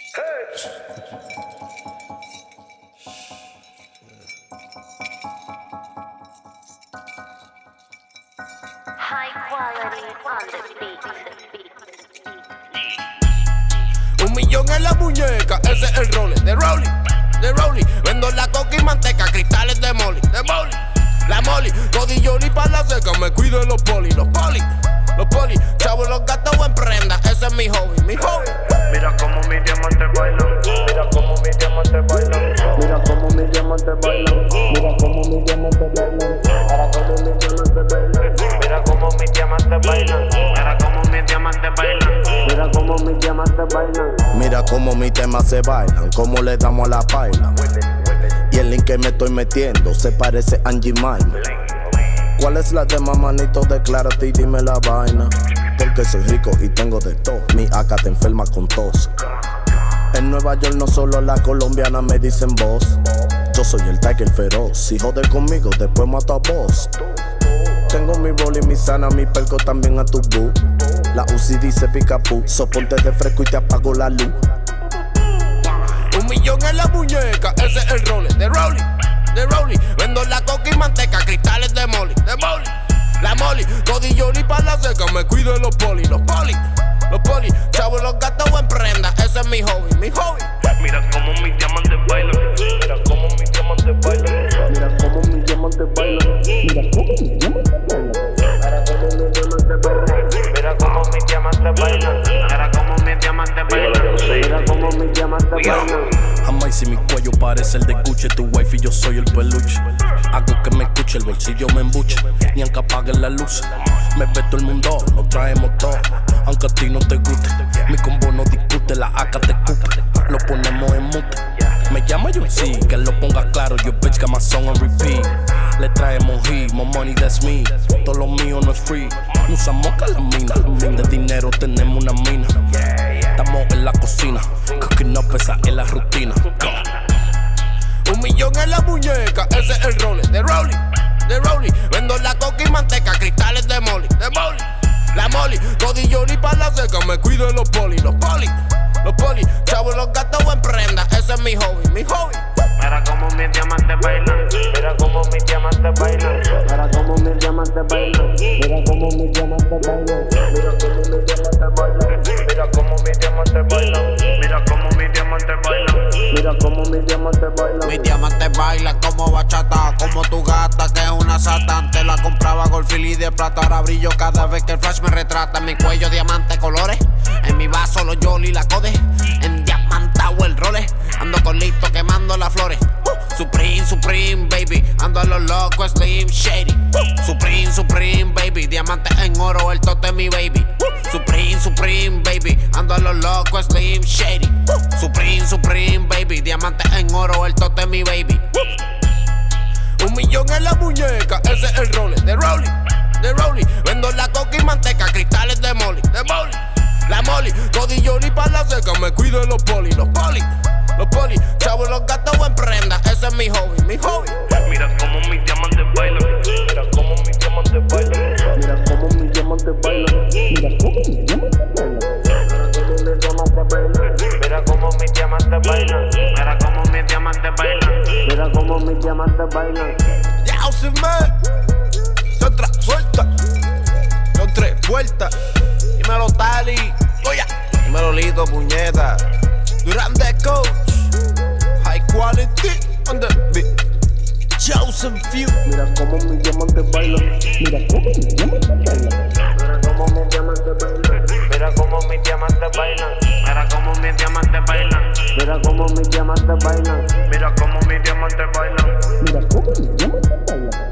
High quality on the beat. 1 millón en la muñeca, ese es el role de Rolly, de Rolly. Vendo la coca y manteca, cristales de Molly, de Molly. La Molly, codillón pa' la seca, me cuido de los poli, los poli. Los poli, chavos, los gatos en prenda, ese es mi hobby, mi hobby. Mira cómo mis diamantes bailan, mira cómo mis diamantes bailan, mira cómo mis diamantes bailan, mira cómo mis diamantes bailan, mira cómo mis diamantes bailan, mira cómo mis diamantes bailan, mira cómo mis diamantes bailan, mira cómo mis diamantes bailan. Mira cómo mis temas se bailan, cómo le damos a la paila. Y el link que me estoy metiendo se parece a Angie Mine. ¿Cuál es la tema, manito? Declárate y dime la vaina. Porque soy rico y tengo de todo. Mi AK te enferma con tos. En Nueva York no solo las colombianas me dicen vos. Yo soy el Tiger feroz. Si jodes conmigo, después mato a vos. Tengo mi bol y mi sana, mi perco también a tu boo. La UCI dice picapú. Soporte de fresco y te apago la luz. 1 millón en la muñeca, ese es el role de Rolly, de Rolly. Vendo la coca y manteca, cristales de Molly, de Molly. La Molly, codillón pa' la seca, me cuido de los poli, los poli. Los poli, chavos, los gatos en prenda, ese es mi hobby, mi hobby. Mira cómo mis diamantes bailan, mira cómo mis diamantes bailan, mira cómo mis diamantes bailan, mira cómo mis diamantes bailan, mira cómo mis diamantes bailan, mira cómo mis diamantes bailan, mira cómo mis diamantes bailan. Jamás si mi cuello parece el de Gucci, tu wife y yo soy el peluche. Hago que me escuche, el bolsillo me embuche, ni aunque apaguen la luz. Me ve todo el mundo, nos traemos todo, aunque a ti no te guste. Mi combo no discute, la AK te escupe, lo ponemos en mute. Me llama yo sí, que lo ponga claro, yo bitch got my song on repeat. Le traemos heat, more money that's me, todo lo mío no es free. No usamos calamina, de dinero tenemos una mina. Estamos en la cocina, cooking up esa es la rutina. 1 millón en la muñeca, ese es el role de Rolly, de Rolly. Vendo la coca y manteca, cristales de Molly, de Molly. La Molly, codillón pa' la seca, me cuido de los poli, los poli. Los poli, chavos, los gatos en prenda, ese es mi hobby, mi hobby. Mira cómo mis diamantes bailan, mira cómo mis diamantes bailan, mira cómo mis diamantes bailan, mira cómo mis diamantes bailan, mira cómo mis diamantes bailan, mira cómo mis diamantes bailan, mira cómo mis diamantes bailan, mira cómo mis diamantes bailan. Mis diamantes bailan como bachata, como tu gata que es una sata. Antes la compraba Goldfield y de plata, ahora brillo cada vez que el flash me retrata. En mi cuello diamante colores, en mi vaso los Jolly la code, en diamantado el role. Ando con listo quemando las flores. Supreme, Supreme, baby. Ando a los locos, Slim Shady. Supreme, Supreme, baby. Diamante en oro, el tote mi baby. Supreme, Supreme, baby. Ando a los locos, Slim Shady. Supreme, Supreme, baby. Diamante en oro, el tote mi baby. 1 millón en la muñeca, ese es el role de Rolly, de Rolly. Vendo la coca y manteca, cristales de Molly, de Molly. La Molly, codillón pa' la seca, me cuido de los poli, los poli. Los poli, chavos, los gatos en prenda, ese es mi hobby, mi hobby. Mira cómo mis diamantes bailan, mira cómo mis diamantes bailan, mira cómo mis diamantes bailan, mira cómo mis diamantes bailan, mira cómo mis diamantes bailan, mira cómo mis diamantes bailan, mira cómo mis diamantes bailan. Ya, sin me, son 3 vueltas, son 3 vueltas. Dímelo Tali, oye, dímelo Lito, puñeta. Grande coach, high quality on the beat. Chosen few. Mira cómo mis diamantes bailan, mira cómo mis diamantes bailan, mira cómo mis diamantes bailan, mira cómo mis diamantes bailan, mira cómo mis diamantes bailan, mira cómo mis diamantes bailan, mira cómo mis diamantes bailan, mira cómo mis diamantes bailan.